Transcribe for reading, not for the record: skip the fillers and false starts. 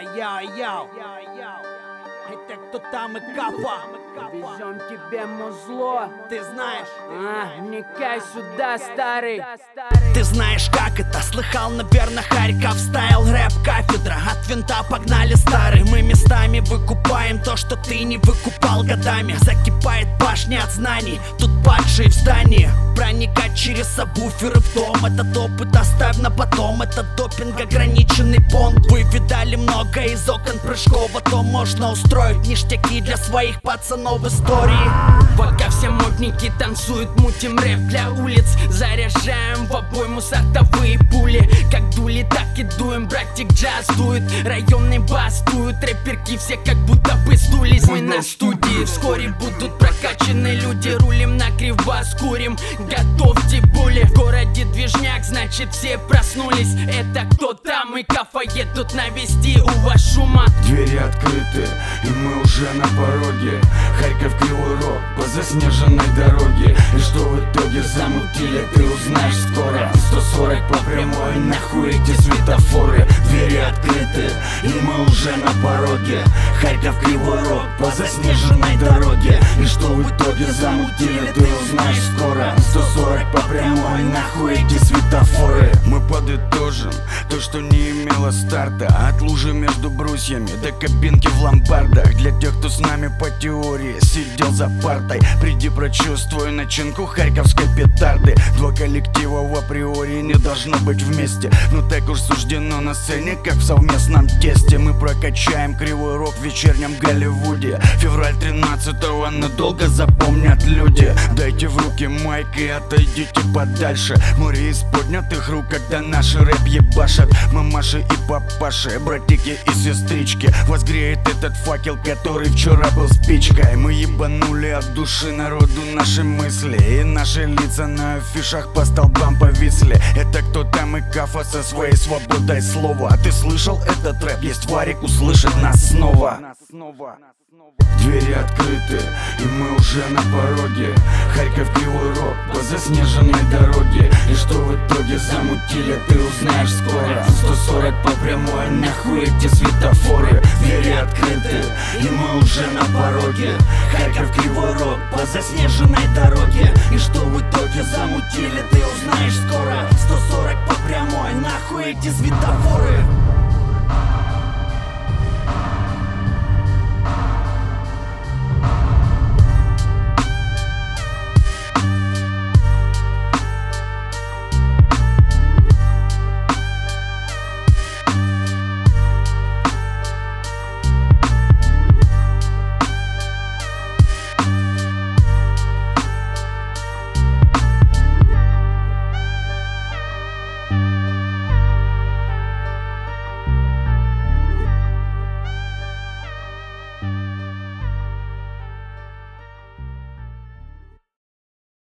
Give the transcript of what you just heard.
Йоу, это кто там и Кафа? Везем тебе музло. Ты знаешь? Вникай сюда, старый. Ты знаешь, как это? Слыхал, наверное, Харьков стайл рэп кафедра. От винта погнали старый. Мы местами выкупаем то, что ты не выкупал годами. Закипает башня от знаний. Тут падшие в здании. Проникать через сабвуферы в дом. Этот опыт оставь на потом. Это допинг, ограниченный понт. Вы видали много из окон прыжков. А то можно устроить ништяки для своих пацанов в истории. Пока все модники танцуют, мутим рэп для улиц. Заряжаем в обойму сортовые пули. Как дули, так и дуем, братик джаз дует. Районный бас дует, рэперки все как будто бы сдулись. Мы на студии, вскоре будут прокачаны люди. Рулим на кривбас, курим, готовьте були. В городе движняк, значит все проснулись. Это кто там и Кафа едут навести у вас шума. Двери открыты, и мы уже на пороге. Харьков, Кривой Рог, по заснеженной дороге. И что в итоге замутили, ты узнаешь скоро. 140 по прямой, нахуй эти светофоры. Двери открыты, и мы уже на пороге. Харьков, Кривой Рог, по заснеженной дороге. И что в итоге замутили, ты узнаешь скоро. 140 по прямой, нахуй эти светофоры. Мы подытожим то, что не имело старта. От лужи между брусьями до кабинки в ломбардах. Для тех, кто с нами по теории сидел за партой. Приди, прочувствуй начинку харьковской петарды. Два коллектива в априори не должно быть вместе. Но так уж суждено на сцене, как в совместном тесте. Мы прокачаем Кривой Рог в вечернем Голливуде. Февраль 13-го надолго запомнят люди. Дайте в руки майк и отойдите подальше. Море из поднятых рук, когда наши рэп ебашат. Мамаши и папаши, братики и сестрички. Вас греет этот факел, который вчера был спичкой. Мы ебанули от души народу наши мысли. И наши лица на афишах по столбам повисли. Это кто там и Кафа со своей свободой слова. А ты слышал этот рэп? Есть Варик, услышит нас снова. Двери открыты, и мы уже на пороге. Харьков, Кривой Рог, по заснеженной дороге. И что в итоге замутили, ты узнаешь скоро. 140 по прямой, нахуй эти светофоры. Двери открыты, и мы уже на пороге. Харьков, Кривой Рог, по заснеженной дороге. И что в итоге замутили, ты узнаешь скоро. 140 по прямой, нахуй эти светофоры.